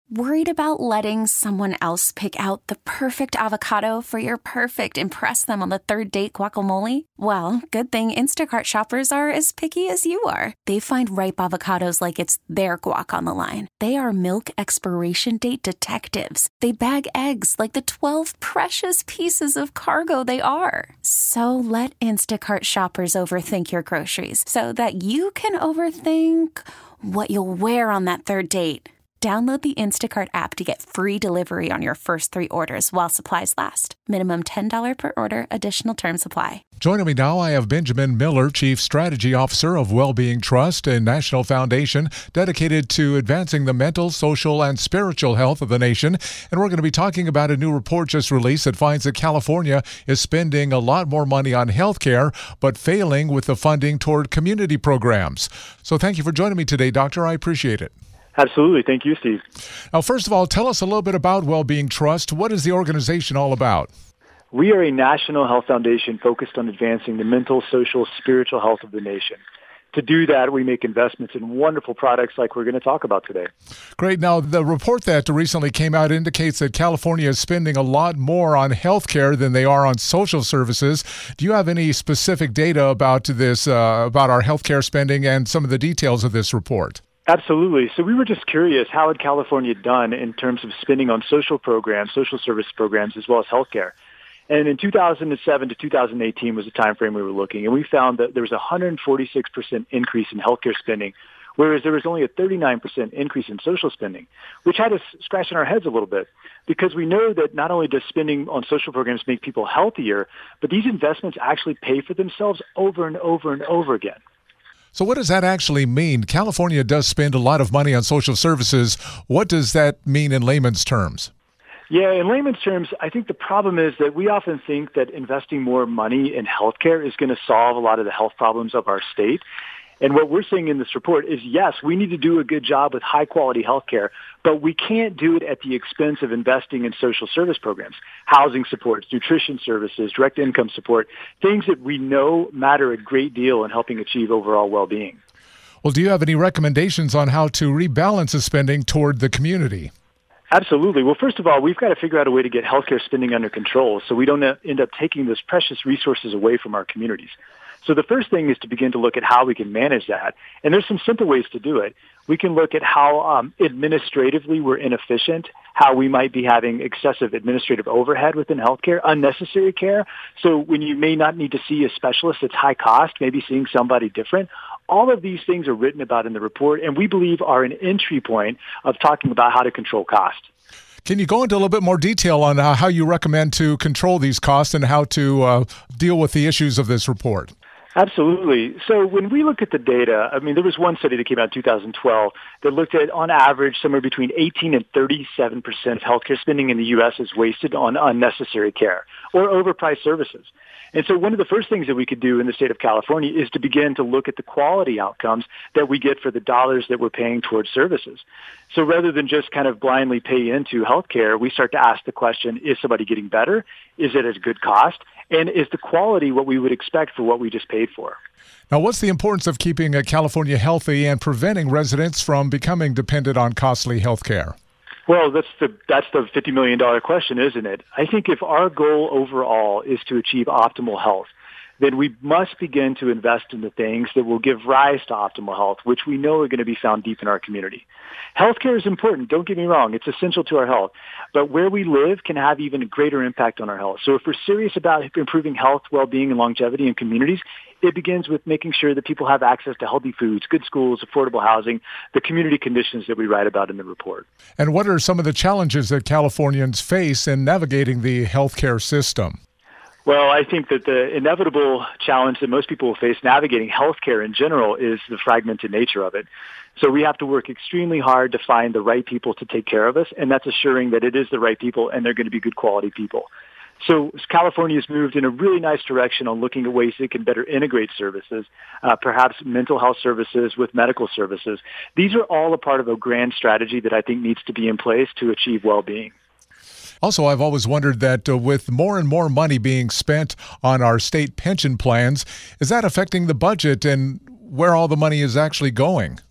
Worried about letting someone else pick out the perfect avocado for your perfect impress them on the third date guacamole? Well, good thing Instacart shoppers are as picky as you are. They find ripe avocados like it's their guac on the line. They are milk expiration date detectives. They bag eggs like the 12 precious pieces of cargo they are. So let Instacart shoppers overthink your groceries so that you can overthink what you'll wear on that third date. Download the Instacart app to get free delivery on your first 3 orders while supplies last. Minimum $10 per order. Additional terms apply. Joining me now, I have Benjamin Miller, Chief Strategy Officer of Wellbeing Trust, a national foundation dedicated to advancing the mental, social, and spiritual health of the nation. And we're going to be talking about a new report just released that finds that California is spending a lot more money on health care, but failing with the funding toward community programs. So thank you for joining me today, Doctor. I appreciate it. Absolutely. Thank you, Steve. Now, first of all, tell us a little bit about Wellbeing Trust. What is the organization all about? We are a national health foundation focused on advancing the mental, social, spiritual health of the nation. To do that, we make investments in wonderful products like we're going to talk about today. Great. Now, the report that recently came out indicates that California is spending a lot more on health care than they are on social services. Do you have any specific data about this, about our health care spending and some of the details of this report? Absolutely. So we were just curious, how had California done in terms of spending on social programs, social service programs, as well as healthcare? And in 2007 to 2018 was the time frame we were looking, and we found that there was a 146% increase in healthcare spending, whereas there was only a 39% increase in social spending, which had us scratching our heads a little bit, because we know that not only does spending on social programs make people healthier, but these investments actually pay for themselves over and over and over again. So what does that actually mean? California does spend a lot of money on social services. What does that mean in layman's terms? Yeah, in layman's terms, I think the problem is that we often think that investing more money in healthcare is going to solve a lot of the health problems of our state. And what we're seeing in this report is, yes, we need to do a good job with high-quality healthcare, but we can't do it at the expense of investing in social service programs, housing supports, nutrition services, direct income support, things that we know matter a great deal in helping achieve overall well-being. Well, do you have any recommendations on how to rebalance the spending toward the community? Absolutely. Well, first of all, we've got to figure out a way to get healthcare spending under control so we don't end up taking those precious resources away from our communities. So the first thing is to begin to look at how we can manage that. And there's some simple ways to do it. We can look at how administratively we're inefficient, how we might be having excessive administrative overhead within healthcare, unnecessary care. So when you may not need to see a specialist, it's high cost, maybe seeing somebody different. All of these things are written about in the report, and we believe are an entry point of talking about how to control cost. Can you go into a little bit more detail on how you recommend to control these costs and how to deal with the issues of this report? Absolutely. So when we look at the data, I mean, there was one study that came out in 2012 that looked at, on average, somewhere between 18 and 37% of healthcare spending in the U.S. is wasted on unnecessary care or overpriced services. And so one of the first things that we could do in the state of California is to begin to look at the quality outcomes that we get for the dollars that we're paying towards services. So rather than just kind of blindly pay into healthcare, we start to ask the question, is somebody getting better? Is it at a good cost? And is the quality what we would expect for what we just paid for? Now, what's the importance of keeping California healthy and preventing residents from becoming dependent on costly health care? Well, that's the $50 million question, isn't it? I think if our goal overall is to achieve optimal health, then we must begin to invest in the things that will give rise to optimal health, which we know are going to be found deep in our community. Healthcare is important. Don't get me wrong. It's essential to our health. But where we live can have even a greater impact on our health. So if we're serious about improving health, well-being, and longevity in communities, it begins with making sure that people have access to healthy foods, good schools, affordable housing, the community conditions that we write about in the report. And what are some of the challenges that Californians face in navigating the healthcare system? Well, I think that the inevitable challenge that most people will face navigating healthcare in general is the fragmented nature of it. So we have to work extremely hard to find the right people to take care of us, and that's assuring that it is the right people and they're going to be good quality people. So California has moved in a really nice direction on looking at ways it can better integrate services, perhaps mental health services with medical services. These are all a part of a grand strategy that I think needs to be in place to achieve well-being. Also, I've always wondered that with more and more money being spent on our state pension plans, is that affecting the budget and where all the money is actually going?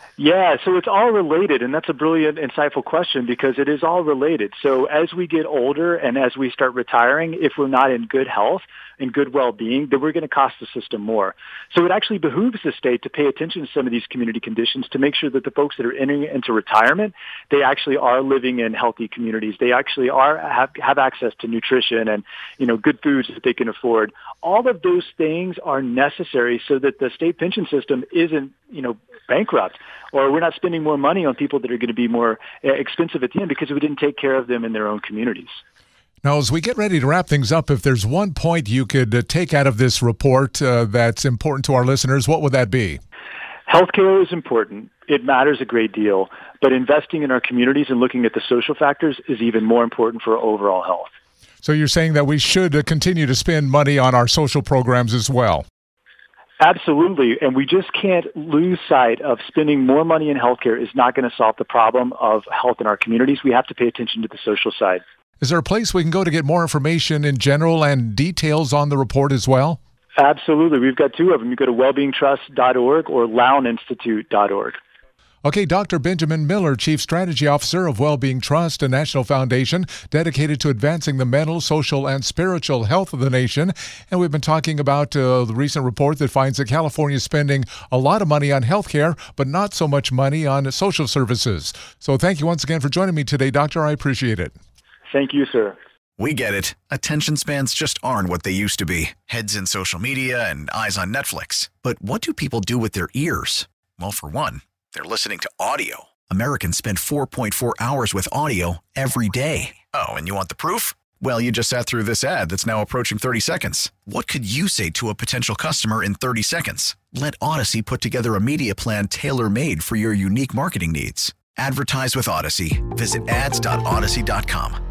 Yeah, so it's all related, and that's a brilliant, insightful question because it is all related. So as we get older and as we start retiring, if we're not in good health and good well-being, then we're going to cost the system more. So it actually behooves the state to pay attention to some of these community conditions to make sure that the folks that are entering into retirement, they actually are living in healthy communities. They actually have access to nutrition and, good foods that they can afford. All of those things are necessary so that the state pension system isn't, bankrupt, or we're not spending more money on people that are going to be more expensive at the end because we didn't take care of them in their own communities. Now, as we get ready to wrap things up, if there's one point you could take out of this report that's important to our listeners, what would that be? Healthcare is important. It matters a great deal. But investing in our communities and looking at the social factors is even more important for overall health. So you're saying that we should continue to spend money on our social programs as well? Absolutely. And we just can't lose sight of spending more money in healthcare is not going to solve the problem of health in our communities. We have to pay attention to the social side. Is there a place we can go to get more information in general and details on the report as well? Absolutely. We've got two of them. You go to wellbeingtrust.org or louninstitute.org. Okay, Dr. Benjamin Miller, Chief Strategy Officer of Wellbeing Trust, a national foundation dedicated to advancing the mental, social, and spiritual health of the nation. And we've been talking about the recent report that finds that California is spending a lot of money on health care, but not so much money on social services. So thank you once again for joining me today, Doctor. I appreciate it. Thank you, sir. We get it. Attention spans just aren't what they used to be. Heads in social media and eyes on Netflix. But what do people do with their ears? Well, for one, they're listening to audio. Americans spend 4.4 hours with audio every day. Oh, and you want the proof? Well, you just sat through this ad that's now approaching 30 seconds. What could you say to a potential customer in 30 seconds? Let Odyssey put together a media plan tailor-made for your unique marketing needs. Advertise with Odyssey. Visit ads.odyssey.com.